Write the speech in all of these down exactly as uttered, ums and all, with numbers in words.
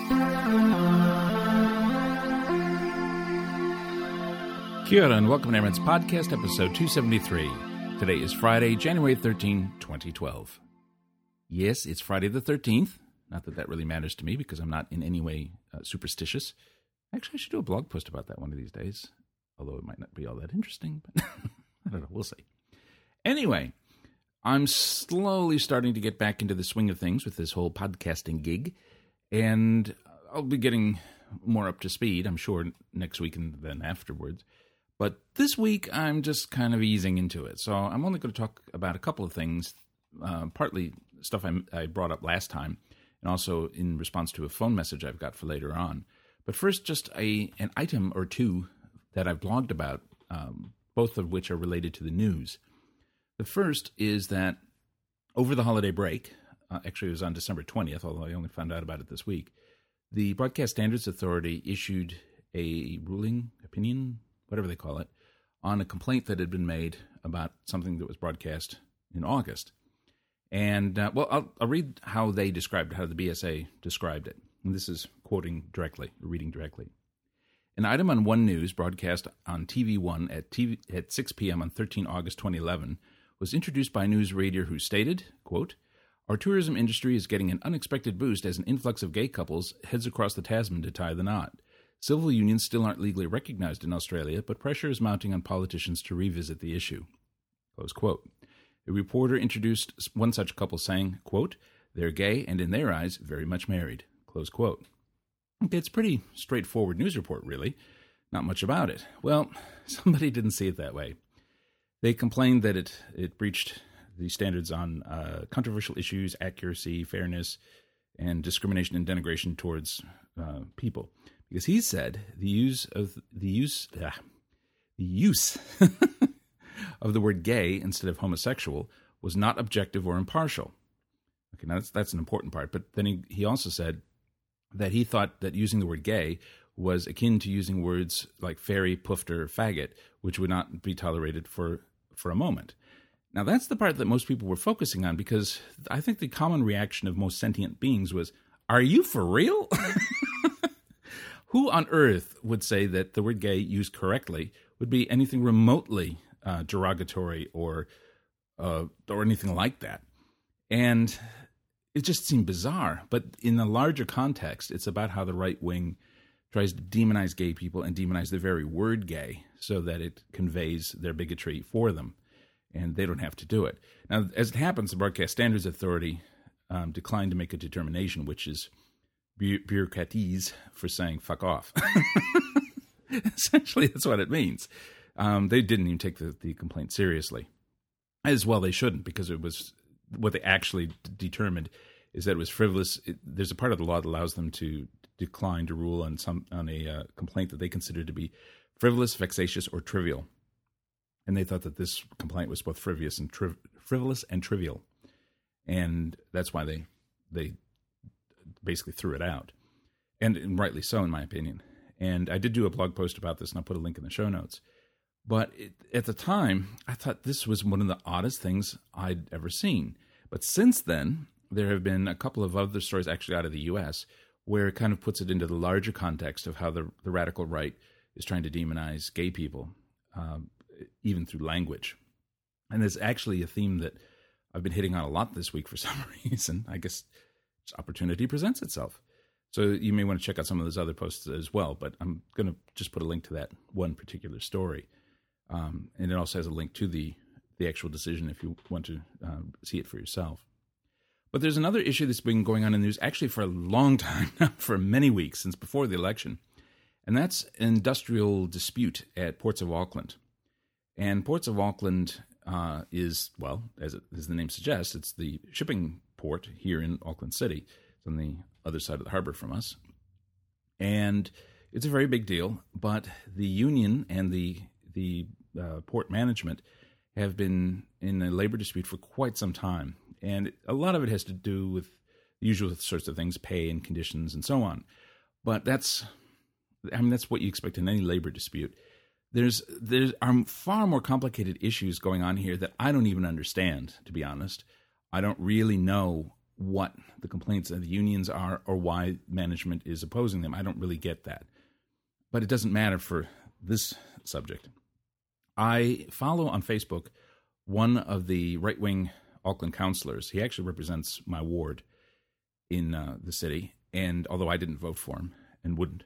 Kia ora and welcome to Airman's Podcast, episode two seventy-three. Today is Friday, January thirteenth, twenty twelve. Yes, it's Friday the thirteenth. Not that that really matters to me because I'm not in any way uh, superstitious. Actually, I should do a blog post about that one of these days, although it might not be all that interesting, but I don't know, we'll see. Anyway, I'm slowly starting to get back into the swing of things with this whole podcasting gig, and I'll be getting more up to speed, I'm sure, next week and then afterwards. But this week, I'm just kind of easing into it. So I'm only going to talk about a couple of things, uh, partly stuff I, I brought up last time, and also in response to a phone message I've got for later on. But first, just a an item or two that I've blogged about, um, both of which are related to the news. The first is that over the holiday break, uh, actually it was on December twentieth, although I only found out about it this week, the Broadcast Standards Authority issued a ruling, opinion, whatever they call it, on a complaint that had been made about something that was broadcast in August. And, uh, well, I'll, I'll read how they described it, how the B S A described it. And this is quoting directly, reading directly. An item on One News, broadcast on T V One at, T V, at six p.m. on the thirteenth of August twenty eleven, was introduced by a news reader who stated, quote, "Our tourism industry is getting an unexpected boost as an influx of gay couples heads across the Tasman to tie the knot. Civil unions still aren't legally recognized in Australia, but pressure is mounting on politicians to revisit the issue." Close quote. A reporter introduced one such couple saying, quote, "They're gay and in their eyes very much married." Close quote. Okay, it's a pretty straightforward news report, really. Not much about it. Well, somebody didn't see it that way. They complained that it, it breached the standards on uh, controversial issues, accuracy, fairness, and discrimination and denigration towards uh, people. Because he said the use of the use uh, the use of the word gay instead of homosexual was not objective or impartial. Okay, now that's that's an important part. But then he, he also said that he thought that using the word gay was akin to using words like fairy, poofed, or faggot, which would not be tolerated for, for a moment. Now, that's the part that most people were focusing on, because I think the common reaction of most sentient beings was, "Are you for real?" Who on earth would say that the word gay used correctly would be anything remotely uh, derogatory or uh, or anything like that? And it just seemed bizarre. But in the larger context, it's about how the right wing tries to demonize gay people and demonize the very word gay so that it conveys their bigotry for them, and they don't have to do it. Now, as it happens, the Broadcast Standards Authority um, declined to make a determination, which is bu- bureaucratese for saying fuck off. Essentially, that's what it means. Um, they didn't even take the, the complaint seriously. As well, they shouldn't, because it was what they actually d- determined is that it was frivolous. It, there's a part of the law that allows them to decline to rule on some on a uh, complaint that they consider to be frivolous, vexatious, or trivial. And they thought that this complaint was both frivolous and tri- frivolous and trivial, and that's why they they basically threw it out, and, and rightly so, in my opinion. And I did do a blog post about this, and I'll put a link in the show notes. But it, at the time, I thought this was one of the oddest things I'd ever seen. But since then, there have been a couple of other stories actually out of the U S where it kind of puts it into the larger context of how the, the radical right is trying to demonize gay people, um, even through language. And there's actually a theme that I've been hitting on a lot this week for some reason. I guess opportunity presents itself. So you may want to check out some of those other posts as well, but I'm going to just put a link to that one particular story. Um, and it also has a link to the, the actual decision if you want to um, see it for yourself. But there's another issue that's been going on in the news actually for a long time now, for many weeks, since before the election. And that's an industrial dispute at Ports of Auckland. And Ports of Auckland uh, is, well, as, it, as the name suggests, it's the shipping port here in Auckland City. It's on the other side of the harbor from us. And it's a very big deal, but the union and the the uh, port management have been in a labor dispute for quite some time. And a lot of it has to do with the usual sorts of things, pay and conditions and so on. But that's, I mean, that's what you expect in any labor dispute. There's there are far more complicated issues going on here that I don't even understand, to be honest. I don't really know what the complaints of the unions are or why management is opposing them. I don't really get that. But it doesn't matter for this subject. I follow on Facebook one of the right-wing Auckland councillors. He actually represents my ward in uh, the city, and although I didn't vote for him and wouldn't.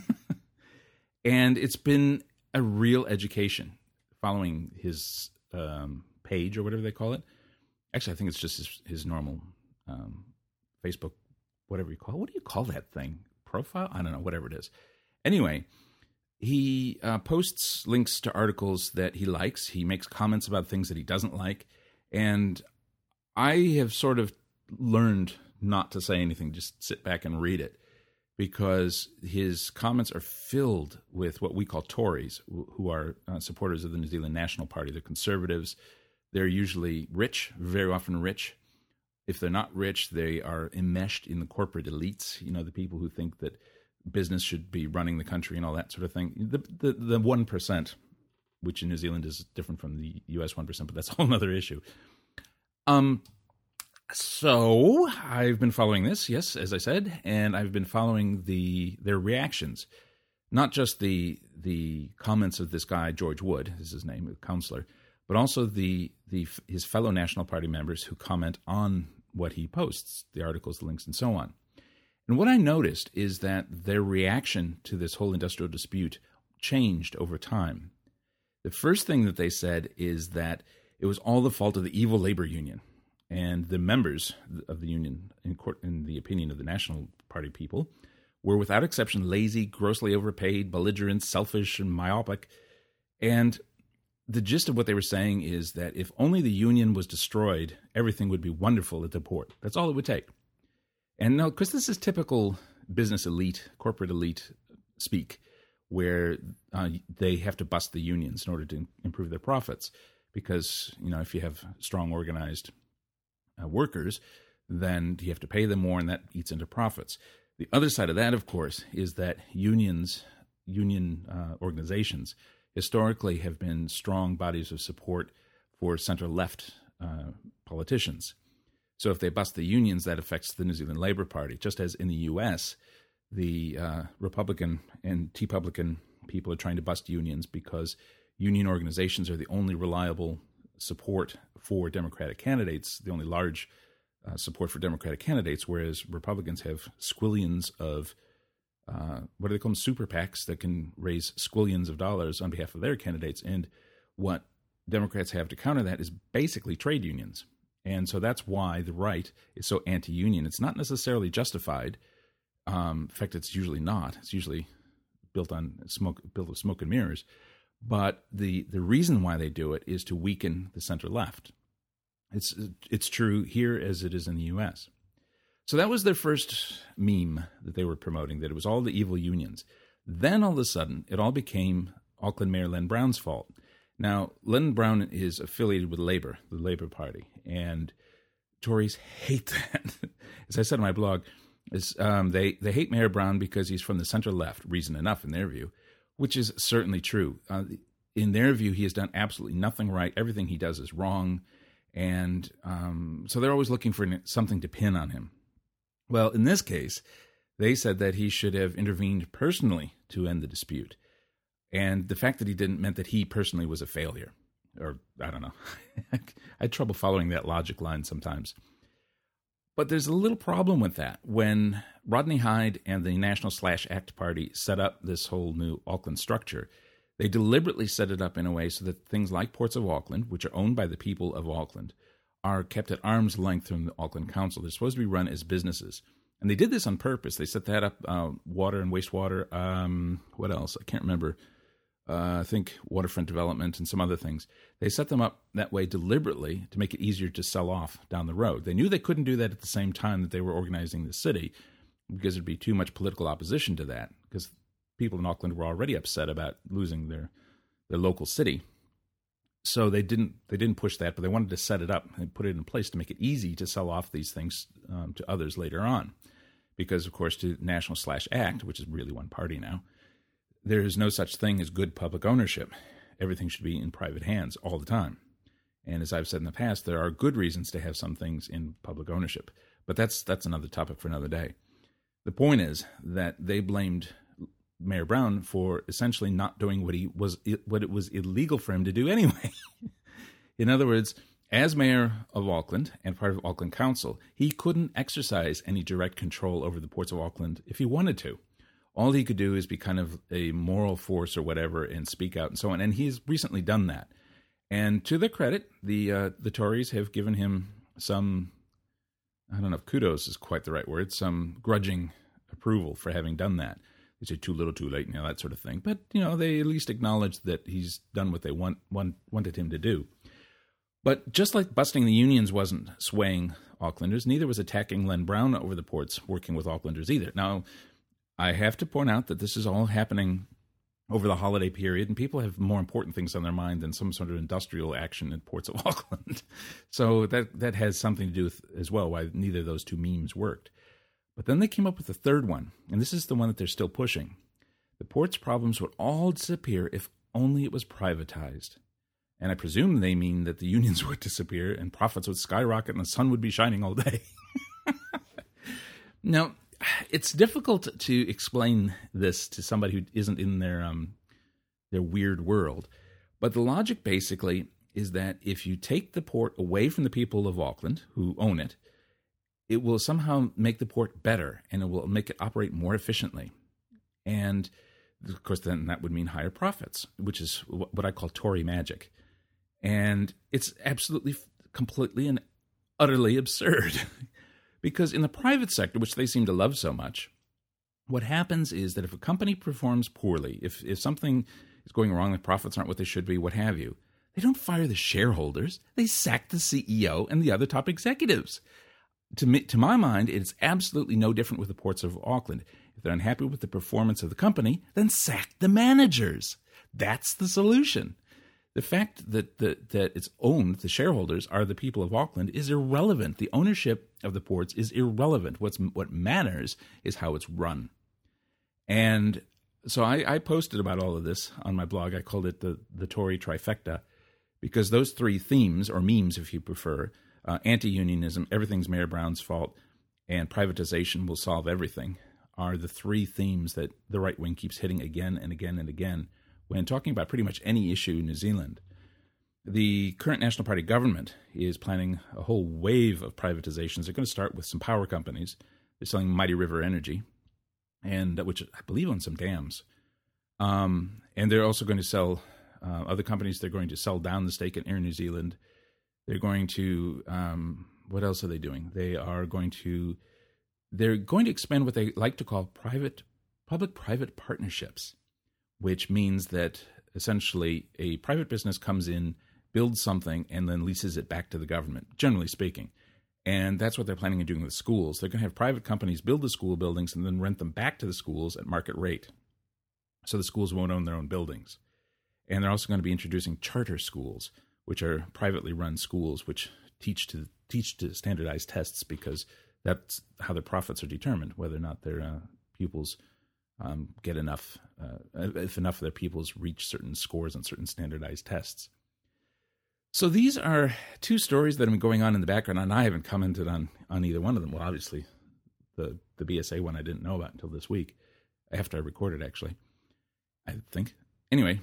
And it's been a real education following his um, page or whatever they call it. Actually, I think it's just his, his normal um, Facebook, whatever you call it. What do you call that thing? Profile? I don't know, whatever it is. Anyway, he uh, posts links to articles that he likes. He makes comments about things that he doesn't like. And I have sort of learned not to say anything, just sit back and read it, because his comments are filled with what we call Tories, who are uh, supporters of the New Zealand National Party. They're conservatives. They're usually rich, very often rich. If they're not rich, they are enmeshed in the corporate elites, you know, the people who think that business should be running the country and all that sort of thing. The the, the one percent, which in New Zealand is different from the U S one percent, but that's a whole other issue. Um. So I've been following this, yes, as I said, and I've been following the their reactions, not just the the comments of this guy George Wood, is his name, a counselor, but also the the his fellow National Party members who comment on what he posts, the articles, the links, and so on. And what I noticed is that their reaction to this whole industrial dispute changed over time. The first thing that they said is that it was all the fault of the evil labor union. And the members of the union, in, court, in the opinion of the National Party people, were without exception lazy, grossly overpaid, belligerent, selfish, and myopic. And the gist of what they were saying is that if only the union was destroyed, everything would be wonderful at the port. That's all it would take. And now, because this is typical business elite, corporate elite speak, where uh, they have to bust the unions in order to improve their profits. Because, you know, if you have strong organized Uh, workers, then you have to pay them more, and that eats into profits. The other side of that, of course, is that unions, union uh, organizations, historically have been strong bodies of support for center-left uh, politicians. So if they bust the unions, that affects the New Zealand Labour Party. Just as in the U S, the uh, Republican and T-Publican people are trying to bust unions because union organizations are the only reliable support for Democratic candidates, the only large uh, support for Democratic candidates, whereas Republicans have squillions of, uh, what do they call them, super PACs that can raise squillions of dollars on behalf of their candidates. And what Democrats have to counter that is basically trade unions. And so that's why the right is so anti-union. It's not necessarily justified. Um, in fact, it's usually not. It's usually built on smoke, built with smoke and mirrors. But the, the reason why they do it is to weaken the center-left. It's it's true here as it is in the U S. So that was their first meme that they were promoting, that it was all the evil unions. Then all of a sudden, it all became Auckland Mayor Len Brown's fault. Now, Len Brown is affiliated with Labour, the Labour Party, and Tories hate that. As I said in my blog, is um, they, they hate Mayor Brown because he's from the center-left, reason enough in their view, which is certainly true. Uh, in their view, he has done absolutely nothing right. Everything he does is wrong. And um, so they're always looking for something to pin on him. Well, in this case, they said that he should have intervened personally to end the dispute. And the fact that he didn't meant that he personally was a failure. Or, I don't know. I had trouble following that logic line sometimes. But there's a little problem with that. When Rodney Hyde and the National Slash Act Party set up this whole new Auckland structure, they deliberately set it up in a way so that things like Ports of Auckland, which are owned by the people of Auckland, are kept at arm's length from the Auckland Council. They're supposed to be run as businesses. And they did this on purpose. They set that up, uh, water and wastewater, um, what else? I can't remember. Uh, I think waterfront development and some other things. They set them up that way deliberately to make it easier to sell off down the road. They knew they couldn't do that at the same time that they were organizing the city because there'd be too much political opposition to that, because people in Auckland were already upset about losing their their local city. So they didn't they didn't push that, but they wanted to set it up and put it in place to make it easy to sell off these things um, to others later on. Because, of course, to National Slash Act, which is really one party now, there is no such thing as good public ownership. Everything should be in private hands all the time. And as I've said in the past, there are good reasons to have some things in public ownership. But that's that's another topic for another day. The point is that they blamed Mayor Brown for essentially not doing what he was what it was illegal for him to do anyway. In other words, as mayor of Auckland and part of Auckland Council, he couldn't exercise any direct control over the ports of Auckland if he wanted to. All he could do is be kind of a moral force or whatever and speak out and so on. And he's recently done that. And to their credit, the uh, the Tories have given him some, I don't know if kudos is quite the right word, some grudging approval for having done that. They say too little, too late, you know, that sort of thing. But, you know, they at least acknowledge that he's done what they want, want wanted him to do. But just like busting the unions wasn't swaying Aucklanders, neither was attacking Len Brown over the ports working with Aucklanders either. Now, I have to point out that this is all happening over the holiday period, and people have more important things on their mind than some sort of industrial action in ports of Auckland. So that that has something to do with as well why neither of those two memes worked. But then they came up with the third one, and this is the one that they're still pushing. The port's problems would all disappear if only it was privatized. And I presume they mean that the unions would disappear and profits would skyrocket and the sun would be shining all day. Now, it's difficult to explain this to somebody who isn't in their um, their weird world. But the logic basically is that if you take the port away from the people of Auckland who own it, it will somehow make the port better and it will make it operate more efficiently. And, of course, then that would mean higher profits, which is what I call Tory magic. And it's absolutely, completely and utterly absurd. Because in the private sector, which they seem to love so much, what happens is that if a company performs poorly, if, if something is going wrong, the profits aren't what they should be, what have you, they don't fire the shareholders. They sack the C E O and the other top executives. To me, to my mind, it's absolutely no different with the ports of Auckland. If they're unhappy with the performance of the company, then sack the managers. That's the solution. The fact that, that, that it's owned, the shareholders are the people of Auckland, is irrelevant. The ownership of the ports is irrelevant. What's, what matters is how it's run. And so I, I posted about all of this on my blog. I called it the, the Tory trifecta, because those three themes, or memes if you prefer, uh, anti-unionism, everything's Mayor Brown's fault, and privatization will solve everything, are the three themes that the right wing keeps hitting again and again and again when talking about pretty much any issue in New Zealand. The current National Party government is planning a whole wave of privatizations. They're going to start with some power companies. They're selling Mighty River Energy, and which I believe owns some dams. Um, and they're also going to sell uh, other companies. They're going to sell down the stake in Air New Zealand. They're going to, um, what else are they doing? They are going to, they're going to expand what they like to call private, public-private partnerships, which means that essentially a private business comes in, builds something, and then leases it back to the government, generally speaking. And that's what they're planning on doing with schools. They're going to have private companies build the school buildings and then rent them back to the schools at market rate. So the schools won't own their own buildings. And they're also going to be introducing charter schools, which are privately run schools which teach to teach to standardized tests, because that's how their profits are determined, whether or not their uh, pupils um, get enough, uh, if enough of their pupils reach certain scores on certain standardized tests. So these are two stories that have been going on in the background, and I haven't commented on, on either one of them. Well, obviously, the, the B S A one I didn't know about until this week, after I recorded, actually, I think. Anyway,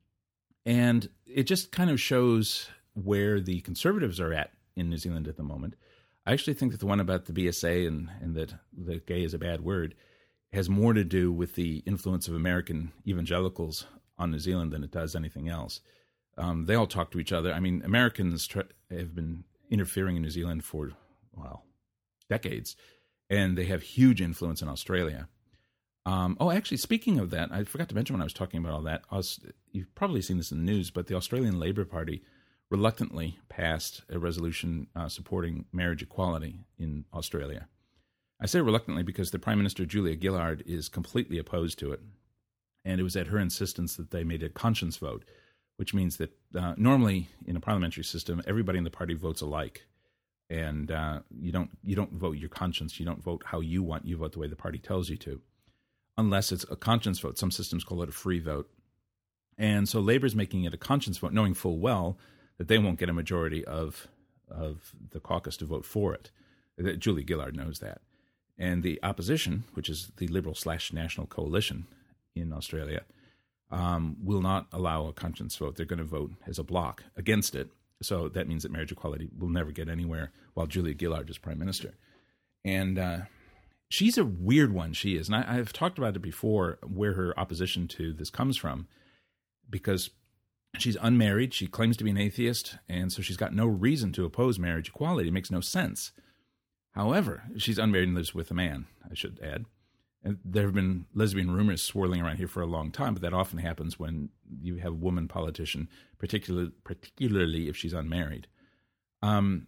and it just kind of shows where the conservatives are at in New Zealand at the moment. I actually think that the one about the B S A and, and that the gay is a bad word has more to do with the influence of American evangelicals on New Zealand than it does anything else. Um, they all talk to each other. I mean, Americans try, have been interfering in New Zealand for, well, decades, and they have huge influence in Australia. Um, oh, actually, speaking of that, I forgot to mention when I was talking about all that, Aus- you've probably seen this in the news, but the Australian Labor Party reluctantly passed a resolution uh, supporting marriage equality in Australia. I say reluctantly because the Prime Minister, Julia Gillard, is completely opposed to it, and it was at her insistence that they made a conscience vote, which means that uh, normally in a parliamentary system, everybody in the party votes alike, and uh, you don't you don't vote your conscience. You don't vote how you want. You vote the way the party tells you to, unless it's a conscience vote. Some systems call it a free vote, and so Labor's making it a conscience vote, knowing full well that they won't get a majority of of the caucus to vote for it. That Julia Gillard knows that. And the opposition, which is the Liberal slash National Coalition in Australia, um, will not allow a conscience vote. They're going to vote as a bloc against it. So that means that marriage equality will never get anywhere while Julia Gillard is prime minister. And uh, she's a weird one, she is. And I, I've talked about it before, where her opposition to this comes from, because she's unmarried. She claims to be an atheist, and so she's got no reason to oppose marriage equality. It makes no sense. However, she's unmarried and lives with a man, I should add. And there have been lesbian rumors swirling around here for a long time, but that often happens when you have a woman politician, particularly particularly if she's unmarried. Um,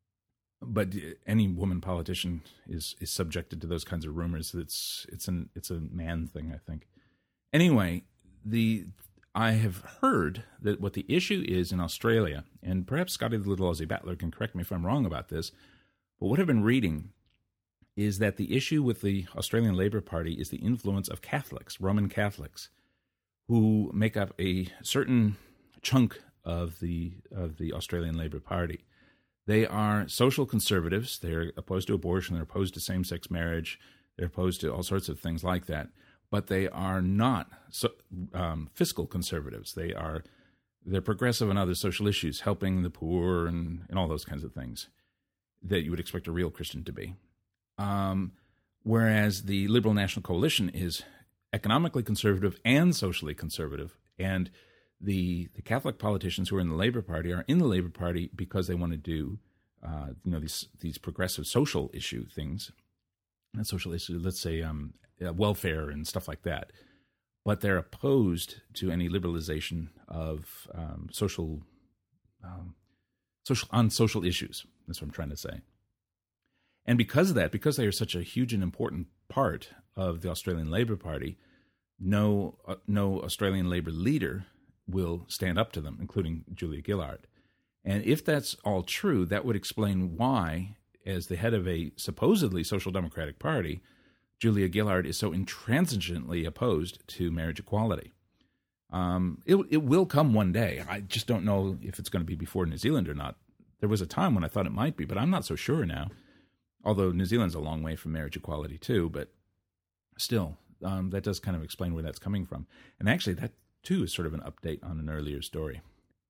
but any woman politician is is subjected to those kinds of rumors. It's it's an it's a man thing, I think. Anyway, the I have heard that what the issue is in Australia, and perhaps Scotty the Little Aussie Battler can correct me if I'm wrong about this, but what I've been reading is that the issue with the Australian Labor Party is the influence of Catholics, Roman Catholics, who make up a certain chunk of the of the Australian Labor Party. They are social conservatives. They're opposed to abortion. They're opposed to same-sex marriage. They're opposed to all sorts of things like that. But they are not so, um, fiscal conservatives. They are they're progressive on other social issues, helping the poor and, and all those kinds of things that you would expect a real Christian to be. Um, whereas the Liberal National Coalition is economically conservative and socially conservative. And the the Catholic politicians who are in the Labor Party are in the Labor Party because they want to do, uh, you know, these these progressive social issue things, not social issue, let's say um, uh, welfare and stuff like that. But they're opposed to any liberalization of um, social, um, social on social issues. That's what I'm trying to say. And because of that, because they are such a huge and important part of the Australian Labor Party, no uh, no Australian Labor leader will stand up to them, including Julia Gillard. And if that's all true, that would explain why, as the head of a supposedly social democratic party, Julia Gillard is so intransigently opposed to marriage equality. Um, it, it will come one day. I just don't know if it's going to be before New Zealand or not. There was a time when I thought it might be, but I'm not so sure now. Although New Zealand's a long way from marriage equality too, but still, um, that does kind of explain where that's coming from. And actually, that too is sort of an update on an earlier story.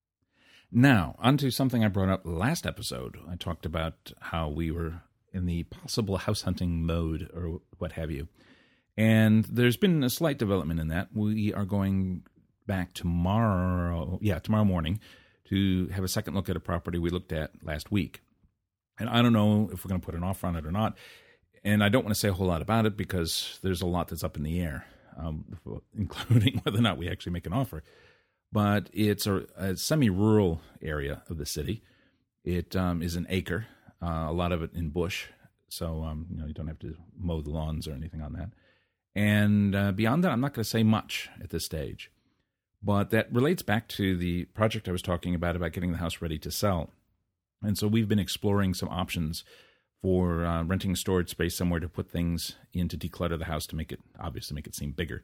Now, on to something I brought up last episode. I talked about how we were in the possible house hunting mode or what have you. And there's been a slight development in that. We are going back tomorrow, yeah, tomorrow morning to have a second look at a property we looked at last week. And I don't know if we're going to put an offer on it or not. And I don't want to say a whole lot about it because there's a lot that's up in the air, um, including whether or not we actually make an offer. But it's a, a semi-rural area of the city. It um, is an acre, uh, a lot of it in bush. So um, you know, you don't have to mow the lawns or anything on that. And uh, beyond that, I'm not going to say much at this stage. But that relates back to the project I was talking about, about getting the house ready to sell. And so we've been exploring some options for uh, renting storage space somewhere to put things in to declutter the house to make it, obviously make it seem bigger.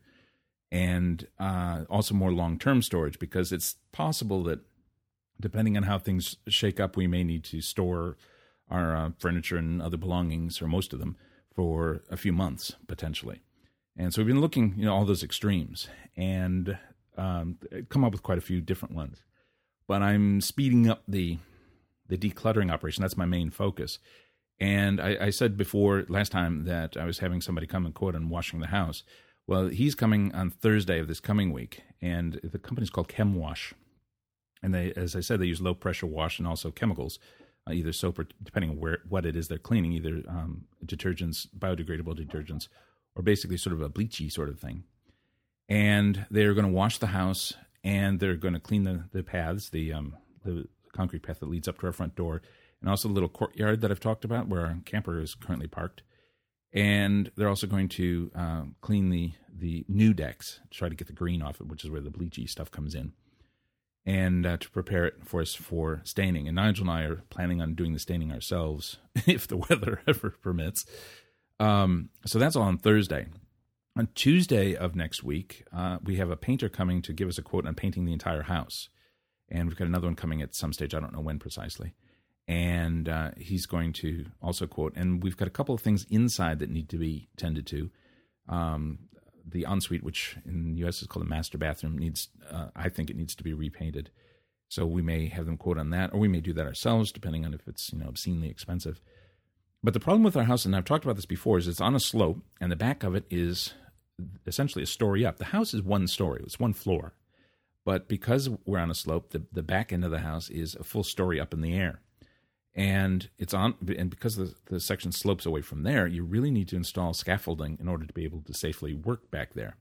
And uh, also more long-term storage, because it's possible that depending on how things shake up, we may need to store our uh, furniture and other belongings, or most of them, for a few months, potentially. And so we've been looking, you know, all those extremes and um, come up with quite a few different ones. But I'm speeding up the the decluttering operation. That's my main focus. And I, I said before last time that I was having somebody come and quote on washing the house. Well, he's coming on Thursday of this coming week, and the company's called ChemWash. And they, as I said, they use low-pressure wash and also chemicals, uh, either soap or, depending on where what it is they're cleaning, either um, detergents, biodegradable detergents, or basically sort of a bleachy sort of thing. And they're going to wash the house, and they're going to clean the, the paths, the um, the concrete path that leads up to our front door, and also the little courtyard that I've talked about where our camper is currently parked. And they're also going to uh, clean the, the new decks to try to get the green off it, which is where the bleachy stuff comes in, and uh, to prepare it for us for staining. And Nigel and I are planning on doing the staining ourselves if the weather ever permits. Um, so that's all on Thursday. On Tuesday of next week, uh, we have a painter coming to give us a quote on painting the entire house. And we've got another one coming at some stage. I don't know when precisely. And uh, he's going to also quote, and we've got a couple of things inside that need to be tended to. Um, the ensuite, which in the U S is called a master bathroom, needs, uh, I think it needs to be repainted. So we may have them quote on that, or we may do that ourselves, depending on if it's, you know, obscenely expensive. But the problem with our house, and I've talked about this before, is it's on a slope, and the back of it is essentially a story up. The house is one story. It's one floor. But because we're on a slope, the, the back end of the house is a full story up in the air. And it's on, and because the, the section slopes away from there, you really need to install scaffolding in order to be able to safely work back there.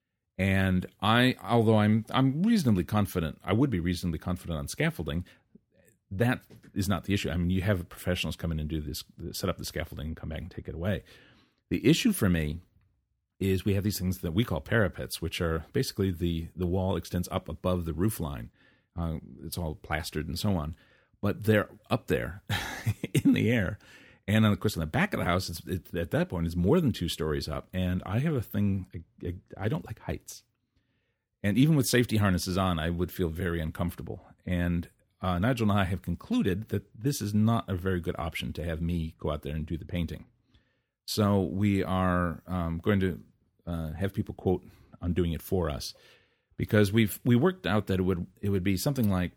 And I, although I'm I'm reasonably confident, I would be reasonably confident on scaffolding, that is not the issue. I mean, you have professionals come in and do this, set up the scaffolding and come back and take it away. The issue for me is we have these things that we call parapets, which are basically the, the wall extends up above the roof line. Uh, it's all plastered and so on. But they're up there in the air. And, of course, on the back of the house, it's, it, at that point, it's more than two stories up. And I have a thing, I, I don't like heights. And even with safety harnesses on, I would feel very uncomfortable. And uh, Nigel and I have concluded that this is not a very good option to have me go out there and do the painting. So we are um, going to uh, have people quote on doing it for us. Because we've we worked out that it would it would be something like,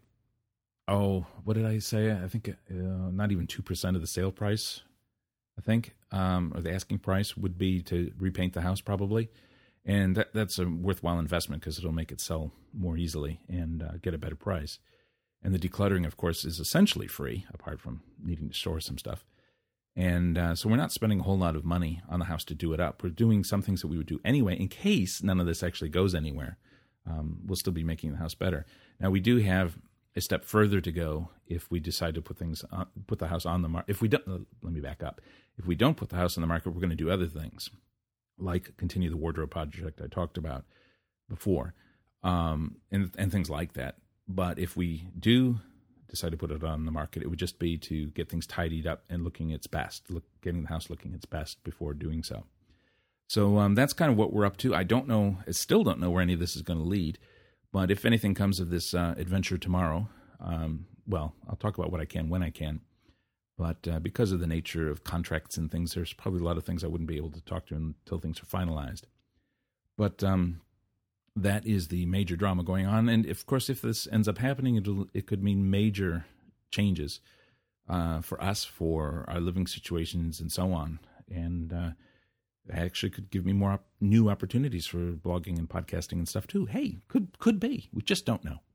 Oh, what did I say? I think uh, not even two percent of the sale price, I think, um, or the asking price would be to repaint the house probably. And that, that's a worthwhile investment because it'll make it sell more easily and uh, get a better price. And the decluttering, of course, is essentially free, apart from needing to store some stuff. And uh, so we're not spending a whole lot of money on the house to do it up. We're doing some things that we would do anyway in case none of this actually goes anywhere. Um, we'll still be making the house better. Now, we do have a step further to go if we decide to put things on, put the house on the market. If we don't, let me back up. If we don't put the house on the market, we're going to do other things, like continue the wardrobe project I talked about before, um, and and things like that. But if we do decide to put it on the market, it would just be to get things tidied up and looking its best, look, getting the house looking its best before doing so. So um, that's kind of what we're up to. I don't know, I still don't know where any of this is going to lead. But if anything comes of this uh, adventure tomorrow, um, well, I'll talk about what I can when I can. But uh, because of the nature of contracts and things, there's probably a lot of things I wouldn't be able to talk to until things are finalized. But um, that is the major drama going on. And, of course, if this ends up happening, it'll, it could mean major changes uh, for us, for our living situations and so on. And uh actually could give me more op- new opportunities for blogging and podcasting and stuff too. Hey, could could be. We just don't know.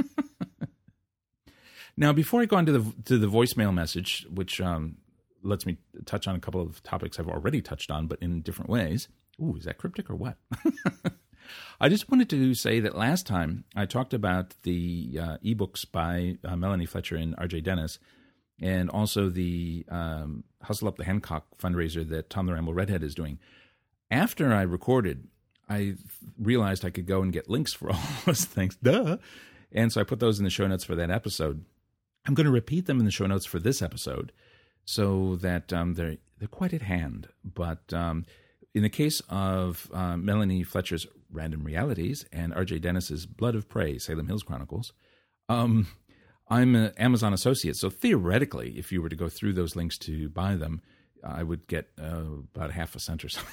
Now, before I go on to the to the voicemail message, which um, lets me touch on a couple of topics I've already touched on, but in different ways. Ooh, is that cryptic or what? I just wanted to say that last time I talked about the uh, ebooks by uh, Melanie Fletcher and R J Dennis, and also the um, Hustle Up the Hancock fundraiser that Tom the Ramble Redhead is doing. After I recorded, I realized I could go and get links for all those things. Duh! And so I put those in the show notes for that episode. I'm going to repeat them in the show notes for this episode so that um, they're, they're quite at hand. But um, in the case of uh, Melanie Fletcher's Random Realities and R J Dennis's Blood of Prey, Salem Hills Chronicles, um, I'm an Amazon associate, so theoretically, if you were to go through those links to buy them, I would get uh, about half a cent or something.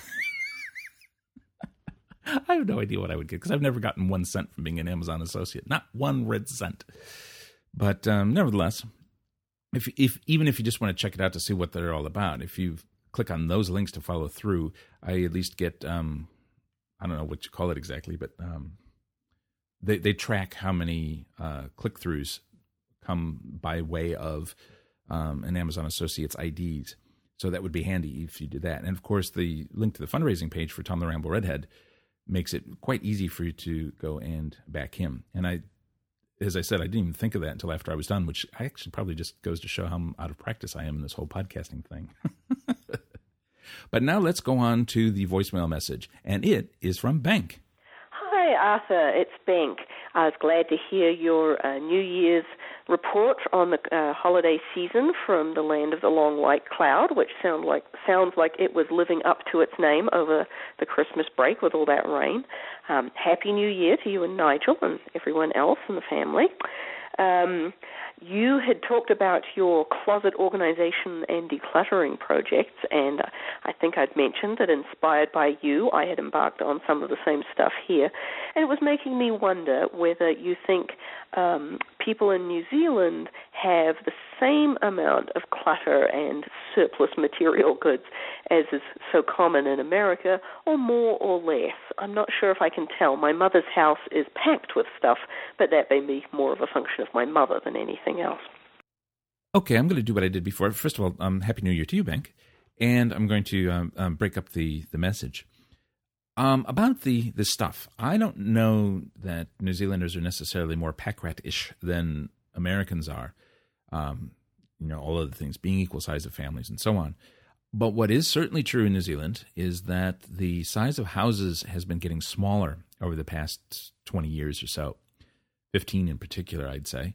I have no idea what I would get because I've never gotten one cent from being an Amazon associate, not one red cent. But um, nevertheless, if if even if you just want to check it out to see what they're all about, if you click on those links to follow through, I at least get um, I don't know what you call it exactly, but um, they they track how many uh, click-throughs come by way of um, an Amazon Associates I Ds. So that would be handy if you did that. And, of course, the link to the fundraising page for Tom the Ramble Redhead makes it quite easy for you to go and back him. And I, as I said, I didn't even think of that until after I was done, which actually probably just goes to show how out of practice I am in this whole podcasting thing. But now let's go on to the voicemail message, and it is from Bank. Hi, Arthur. It's Bank. I was glad to hear your uh, New Year's report on the uh, holiday season from the land of the long white cloud, which sound like sounds like it was living up to its name over the Christmas break with all that rain. Um, Happy New Year to you and Nigel and everyone else in the family. Um, you had talked about your closet organization and decluttering projects, and I think I'd mentioned that inspired by you, I had embarked on some of the same stuff here, and it was making me wonder whether you think um, people in New Zealand have the same amount of clutter and surplus material goods as is so common in America, or more or less. I'm not sure if I can tell. My mother's house is packed with stuff, but that may be more of a function of my mother than anything else. Okay, I'm going to do what I did before. First of all, um, Happy New Year to you, Benk. And I'm going to um, um, break up the, the message. Um, about the, the stuff, I don't know that New Zealanders are necessarily more pack-rat-ish than Americans are. Um, you know, all of the things, being equal size of families and so on. But what is certainly true in New Zealand is that the size of houses has been getting smaller over the past twenty years or so, fifteen in particular, I'd say.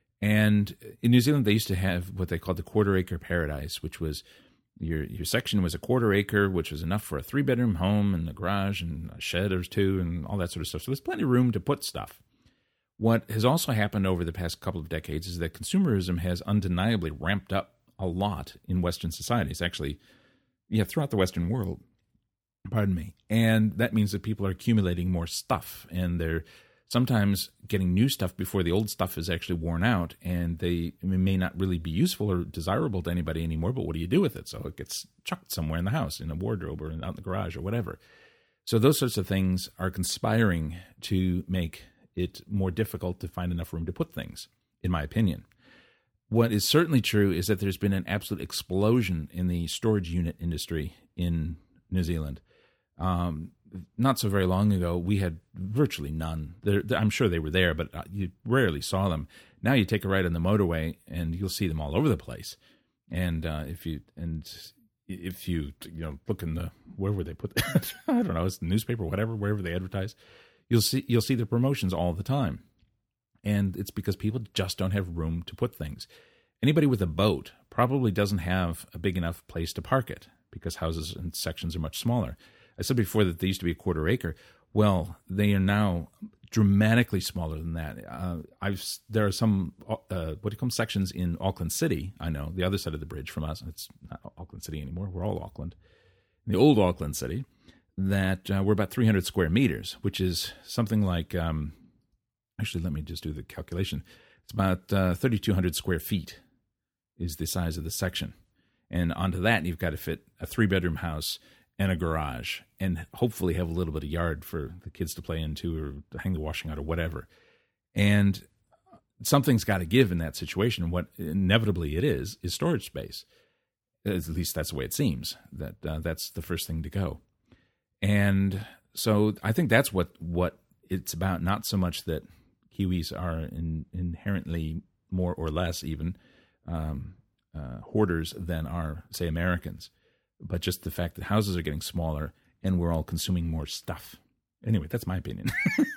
And in New Zealand, they used to have what they called the quarter-acre paradise, which was your your section was a quarter acre, which was enough for a three-bedroom home and a garage and a shed or two and all that sort of stuff. So there's plenty of room to put stuff. What has also happened over the past couple of decades is that consumerism has undeniably ramped up a lot in Western societies. Actually, yeah, throughout the Western world, pardon me. And that means that people are accumulating more stuff, and they're sometimes getting new stuff before the old stuff is actually worn out, and they may not really be useful or desirable to anybody anymore, but what do you do with it? So it gets chucked somewhere in the house, in a wardrobe or out in the garage or whatever. So those sorts of things are conspiring to make it more difficult to find enough room to put things, in my opinion. What is certainly true is that there's been an absolute explosion in the storage unit industry in New Zealand. Um, not so very long ago, we had virtually none. There, I'm sure they were there, but you rarely saw them. Now you take a ride on the motorway, and you'll see them all over the place. And uh, if you and if you you know look in the wherever they put that, I don't know, it's the newspaper, whatever, wherever they advertise, you'll see you'll see the promotions all the time. And it's because people just don't have room to put things. Anybody with a boat probably doesn't have a big enough place to park it because houses and sections are much smaller. I said before that they used to be a quarter acre. Well, they are now dramatically smaller than that. Uh, I've there are some uh, what do you call them, sections in Auckland City. I know the other side of the bridge from us. It's not Auckland City anymore. We're all Auckland. The old Auckland City that uh, were about three hundred square meters, which is something like. Um, actually, let me just do the calculation. It's about uh, thirty-two hundred square feet is the size of the section, and onto that you've got to fit a three-bedroom house and a garage, and hopefully have a little bit of yard for the kids to play into or to hang the washing out or whatever. And something's got to give in that situation. And what inevitably it is, is storage space. At least that's the way it seems, that uh, that's the first thing to go. And so I think that's what, what it's about, not so much that Kiwis are in, inherently more or less even um, uh, hoarders than are, say, Americans, but just the fact that houses are getting smaller and we're all consuming more stuff. Anyway, that's my opinion.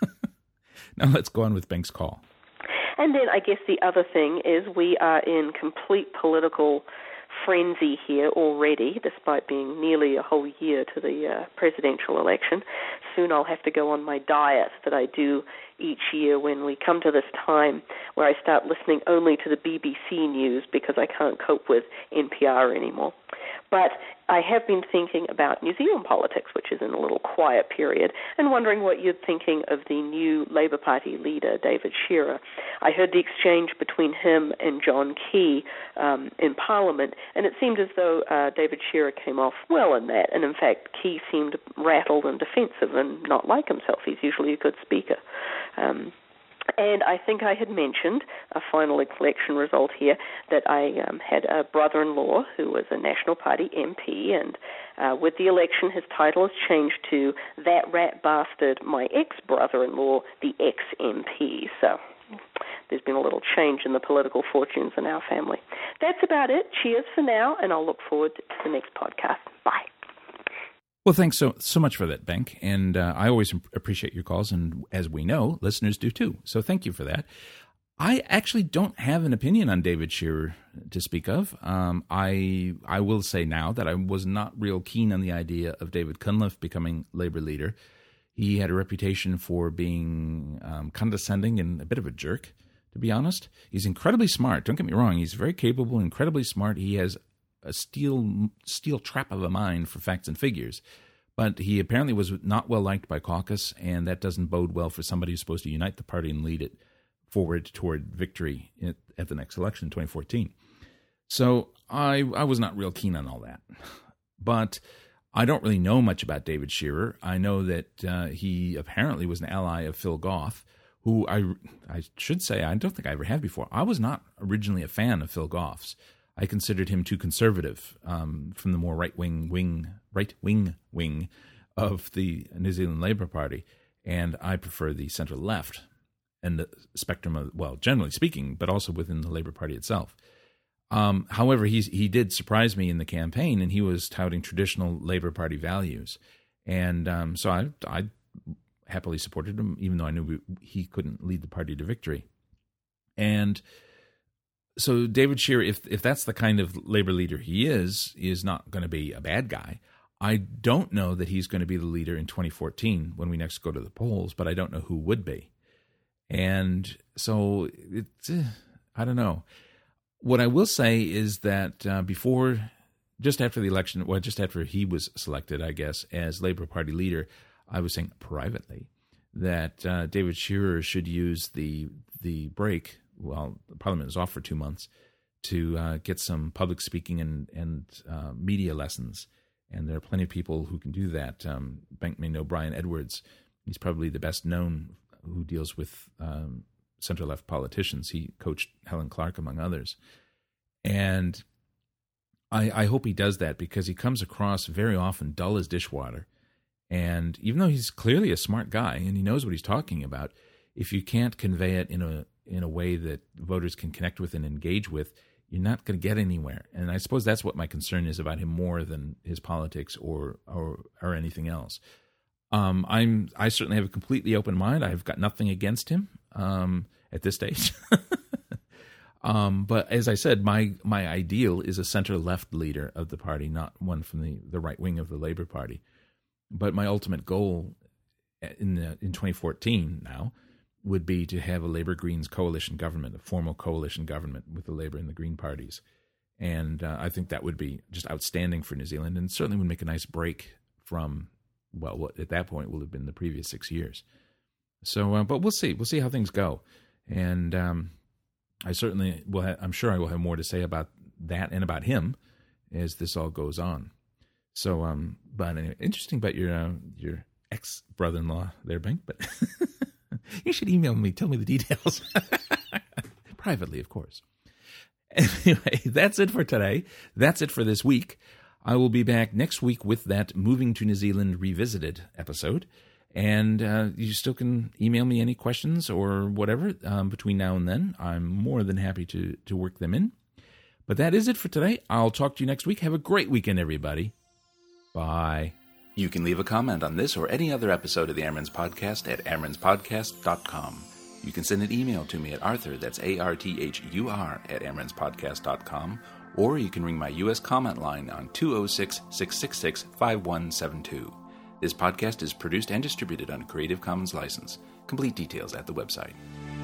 Now let's go on with Benk's call. And then I guess the other thing is we are in complete political frenzy here already, despite being nearly a whole year to the uh, presidential election. Soon I'll have to go on my diet that I do each year when we come to this time where I start listening only to the B B C News because I can't cope with N P R anymore. But I have been thinking about New Zealand politics, which is in a little quiet period, and wondering what you're thinking of the new Labour Party leader, David Shearer. I heard the exchange between him and John Key um, in Parliament, and it seemed as though uh, David Shearer came off well in that, and in fact Key seemed rattled and defensive and not like himself. He's usually a good speaker. Um, And I think I had mentioned a final election result here that I um, had a brother-in-law who was a National Party M P, and uh, with the election his title has changed to That Rat Bastard, My Ex-Brother-in-Law, the Ex-M P. So there's been a little change in the political fortunes in our family. That's about it. Cheers for now, and I'll look forward to the next podcast. Bye. Well, thanks so so much for that, Benk. And uh, I always appreciate your calls, and as we know, listeners do too. So thank you for that. I actually don't have an opinion on David Shearer to speak of. Um, I I will say now that I was not real keen on the idea of David Cunliffe becoming Labour leader. He had a reputation for being um, condescending and a bit of a jerk, to be honest. He's incredibly smart. Don't get me wrong. He's very capable, incredibly smart. He has a steel steel trap of a mind for facts and figures. But he apparently was not well liked by caucus, and that doesn't bode well for somebody who's supposed to unite the party and lead it forward toward victory at the next election in twenty fourteen. So I I was not real keen on all that. But I don't really know much about David Shearer. I know that uh, he apparently was an ally of Phil Goff, who I, I should say I don't think I ever have before. I was not originally a fan of Phil Goff's. I considered him too conservative um, from the more right-wing wing, right-wing wing of the New Zealand Labour Party, and I prefer the centre-left and the spectrum of, well, generally speaking, but also within the Labour Party itself. Um, however, he's, he did surprise me in the campaign, and he was touting traditional Labour Party values. And um, so I, I happily supported him, even though I knew we, he couldn't lead the party to victory. And so David Shearer, if if that's the kind of Labour leader he is, is not going to be a bad guy. I don't know that he's going to be the leader in twenty fourteen when we next go to the polls, but I don't know who would be. And so it's, uh, I don't know. What I will say is that uh, before, just after the election, well, just after he was selected, I guess, as Labour Party leader, I was saying privately that uh, David Shearer should use the the break, well, the Parliament is off for two months, to uh, get some public speaking and, and uh, media lessons. And there are plenty of people who can do that. Um, Bank may know Brian Edwards. He's probably the best known who deals with um, center-left politicians. He coached Helen Clark, among others. And I, I hope he does that, because he comes across very often dull as dishwater. And even though he's clearly a smart guy and he knows what he's talking about, if you can't convey it in a in a way that voters can connect with and engage with, you're not going to get anywhere. And I suppose that's what my concern is about him more than his politics or or, or anything else. Um, I'm I certainly have a completely open mind. I've got nothing against him um, at this stage. um, but as I said, my my ideal is a center-left leader of the party, not one from the, the right wing of the Labour Party. But my ultimate goal in the, in twenty fourteen now would be to have a Labour Greens coalition government, a formal coalition government with the Labour and the Green parties. And uh, I think that would be just outstanding for New Zealand, and certainly would make a nice break from, well, what at that point will have been the previous six years. So, uh, but we'll see. We'll see how things go. And um, I certainly will have, I'm sure I will have more to say about that and about him as this all goes on. So, um, but anyway, interesting about your uh, your ex-brother-in-law there, Bank, but you should email me, tell me the details. Privately, of course. Anyway, that's it for today. That's it for this week. I will be back next week with that Moving to New Zealand Revisited episode. And uh, you still can email me any questions or whatever um, between now and then. I'm more than happy to, to work them in. But that is it for today. I'll talk to you next week. Have a great weekend, everybody. Bye. You can leave a comment on this or any other episode of the Amron's Podcast at amrons podcast dot com. You can send an email to me at Arthur, that's A R T H U R, at amrons podcast dot com, or you can ring my U S comment line on two oh six, six six six, five one seven two. This podcast is produced and distributed on a Creative Commons license. Complete details at the website.